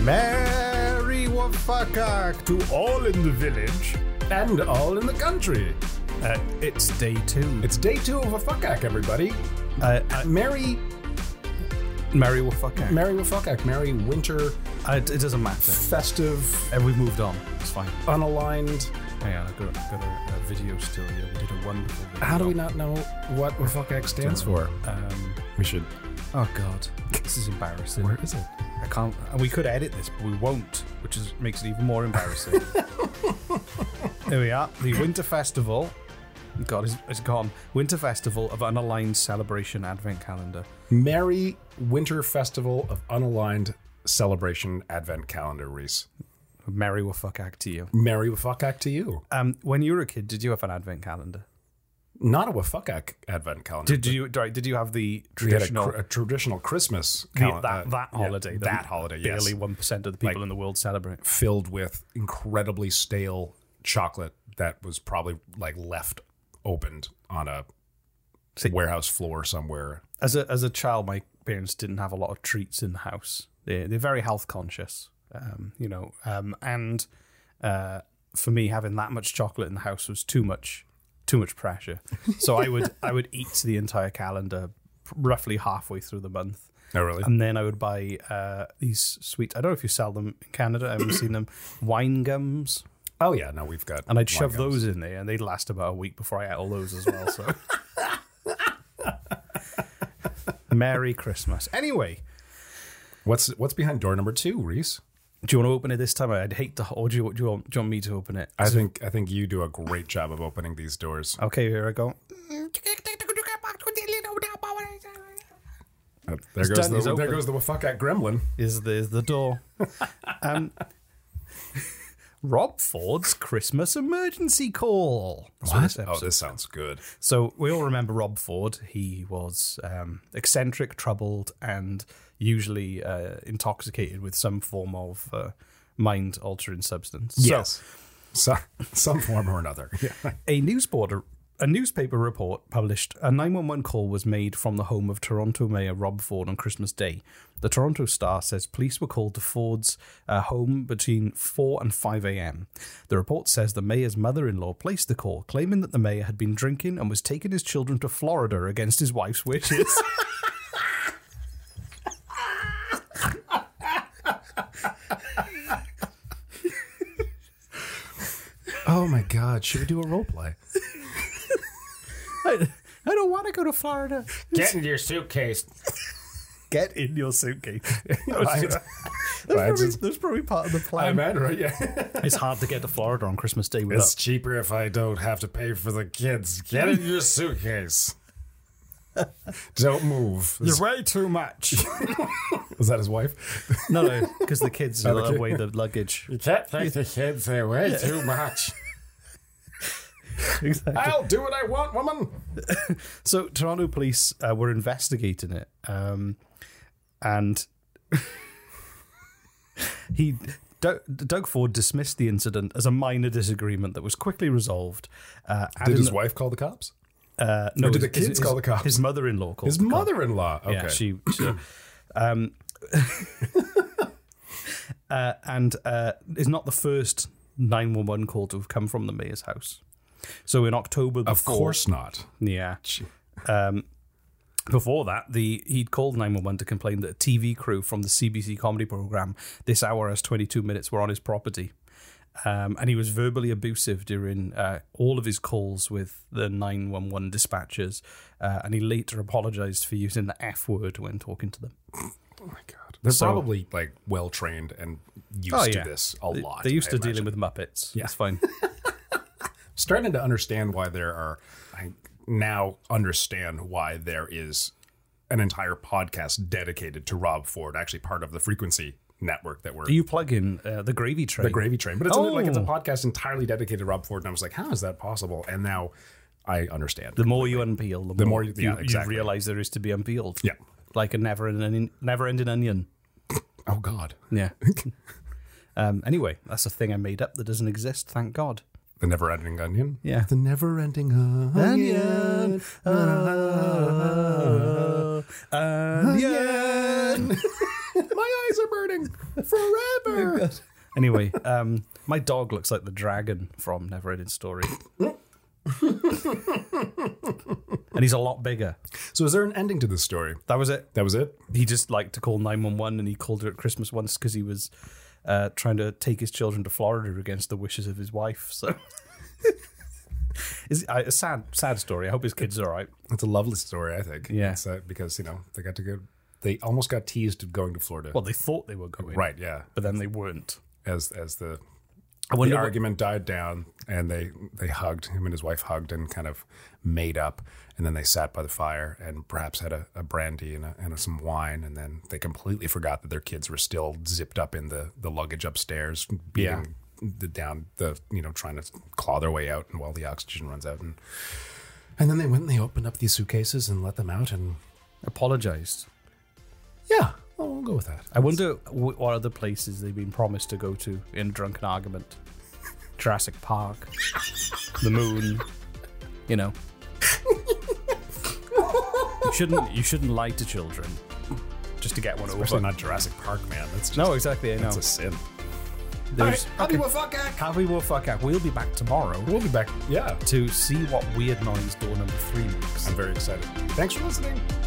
Merry Wafakak to all in the village and all in the country. It's day 2. It's day 2 of Wafakak, everybody. Merry Wafakak. Merry Wafakak. Merry winter. It doesn't matter. Festive. And we've moved on. It's fine. Unaligned. Hang on, I've got a video still here. We did a wonderful video. How do we not know what Wafakak stands for? We should. Oh, God. This is embarrassing. Where is it? I can't. We could edit this, but we won't, which makes it even more embarrassing. There we are. The Winter Festival. God, it's gone. Winter Festival of Unaligned Celebration Advent Calendar. Merry Winter Festival of Unaligned Celebration Advent Calendar, Reese. Merry Wafakak to you. Merry Wafakak to you. When you were a kid, did you have an Advent calendar? Not a Wafakak Advent calendar. Did you have the traditional traditional a traditional Christmas calendar? that holiday? That holiday, yes. Barely 1% of the people in the world celebrate. Filled with incredibly stale chocolate that was probably left opened on a warehouse floor somewhere. As a child, my parents didn't have a lot of treats in the house. They're very health conscious, and for me, having that much chocolate in the house was too much pressure. So I would eat the entire calendar roughly halfway through the month. Oh, really? And then I would buy these sweet. I don't know if you sell them in Canada. I haven't seen them. Wine gums. Oh yeah, no, we've got. And I'd shove those in there, and they'd last about a week before I ate all those as well. So, Merry Christmas. Anyway, what's behind door number 2, Reese? Do you want to open it this time? I'd hate to. Or do you want me to open it? I think you do a great job of opening these doors. Okay, here I go. There goes the Wafakak gremlin. Is the door. Rob Ford's Christmas emergency call. What? Oh, this sounds good. So we all remember Rob Ford. He was eccentric, troubled, and usually intoxicated with some form of mind-altering substance. Yes. So, some form or another. Yeah. A newspaper report published a 911 call was made from the home of Toronto Mayor Rob Ford on Christmas Day. The Toronto Star says police were called to Ford's home between 4 and 5 a.m. The report says the mayor's mother-in-law placed the call, claiming that the mayor had been drinking and was taking his children to Florida against his wife's wishes. Oh my God! Should we do a role play? I don't want to go to Florida. Get in your suitcase. Get in your suitcase. That's probably part of the plan. I imagine, right? Yeah. It's hard to get to Florida on Christmas Day. It's cheaper if I don't have to pay for the kids. Get in your suitcase. Don't move. You're way too much. Was that his wife? No, because the kids away the luggage. You can't take the kids. They're way too much. Exactly. I'll do what I want, woman. So Toronto police were investigating it, and Doug Ford dismissed the incident as a minor disagreement that was quickly resolved. Did his wife call the cops? No, or did the kids call the cops? His mother-in-law called. His mother-in-law. Okay. Yeah, she and is not the first 911 call to have come from the mayor's house. So in October before... Of course not. Yeah. Before that, he'd called 911 to complain that a TV crew from the CBC comedy program This Hour Has 22 Minutes were on his property. And he was verbally abusive during all of his calls with the 911 dispatchers. And he later apologized for using the F word when talking to them. Oh my God. They're probably well-trained and used to this a lot. They're used to dealing with Muppets. Yeah. It's fine. Starting to understand why I now understand why there is an entire podcast dedicated to Rob Ford, actually part of the Frequency network that we're... Do you plug in the Gravy Train? The Gravy Train. But it's it's a podcast entirely dedicated to Rob Ford, and I was like, how is that possible? And now I understand. The more you unpeel, the more you exactly. realize there is to be unpeeled. Yeah. Like a never-ending onion. Oh, God. Yeah. Anyway, that's a thing I made up that doesn't exist, thank God. The never-ending onion? Yeah. The never-ending onion. Onion. My eyes are burning forever. Anyway, my dog looks like the dragon from Neverending Story. And he's a lot bigger. So is there an ending to this story? That was it. That was it? He just liked to call 911, and he called her at Christmas once because he was trying to take his children to Florida against the wishes of his wife. So it's a sad story. I hope his kids are all right. It's a lovely story, I think. Yeah. It's, because, they got to go... They almost got teased of going to Florida. Well, they thought they were going. Right, yeah. But then they weren't. As the wonder argument died down, and they hugged, him and his wife hugged and kind of made up, and then they sat by the fire and perhaps had a brandy and some wine, and then they completely forgot that their kids were still zipped up in the luggage upstairs, beating trying to claw their way out, and while the oxygen runs out, and then they went and they opened up these suitcases and let them out and apologized. Yeah, well, we'll go with that. I wonder what other places they've been promised to go to in a drunken argument. Jurassic Park, the moon, You shouldn't lie to children just to get one Especially over. not Jurassic Park, man. That's just, No, exactly. I know. That's a sin. There's Happy Wafakak. Happy Wafakak. We'll be back tomorrow We'll be back. Yeah. to see what weird noise door number 3 makes. I'm very excited. Thanks for listening.